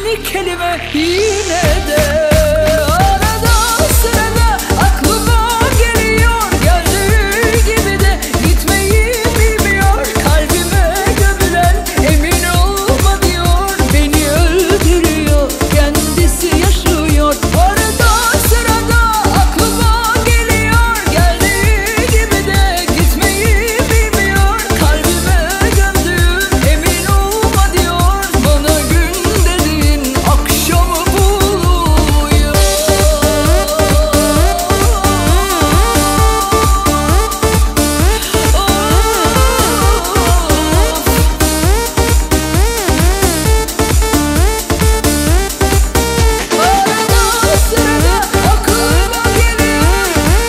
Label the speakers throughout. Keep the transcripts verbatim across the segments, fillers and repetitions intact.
Speaker 1: yeni kelime yine de. Arada sırada aklıma geliyor, geldiği gibi de gitmeyi bilmiyor. Kalbime gömülen emin olma diyor, beni öldürüyor, kendisi yaşıyor. Arada sırada aklıma geliyor, geldiği gibi de gitmeyi bilmiyor. Kalbime gömdüğüm emin olma diyor, bana gün dediğin akşamı buluyor. Arada sırada aklıma geliyor.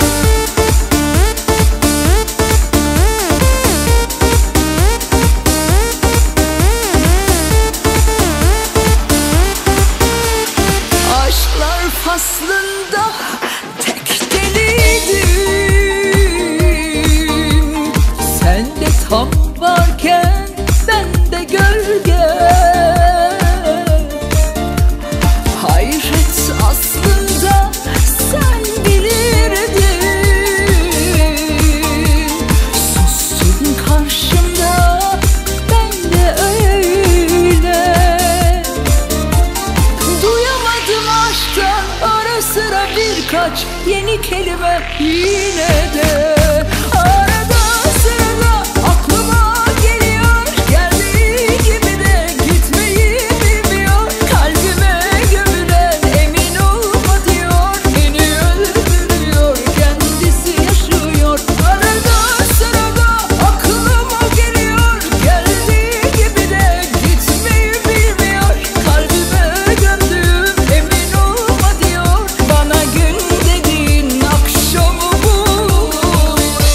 Speaker 1: Aşklar faslında tek deliydim. Sen de tam varken ben de gölge. Hayret aslında sen bilirdin. Sustun karşımda, ben de öyle. Duyamadım aşktan ara sıra birkaç yeni kelime yine de. Arada sırada aklıma geliyor, geldiği gibi de gitmeyi bilmiyor. Kalbime gömülen emin olma diyor, beni öldürüyor, kendisi yaşıyor. Arada sırada aklıma geliyor, geldiği gibi de gitmeyi bilmiyor. Kalbime gömdüğüm emin olma diyor, bana gün dediğin akşamı buluyor.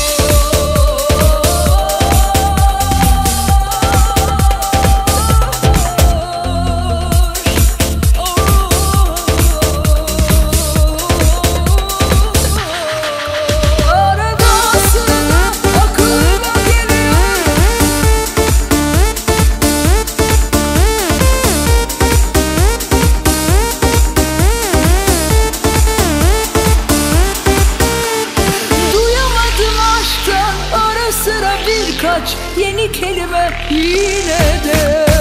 Speaker 1: Arada sırada aklıma geliyor. Duyamadım aşktan ara sıra birkaç yeni kelime yine de.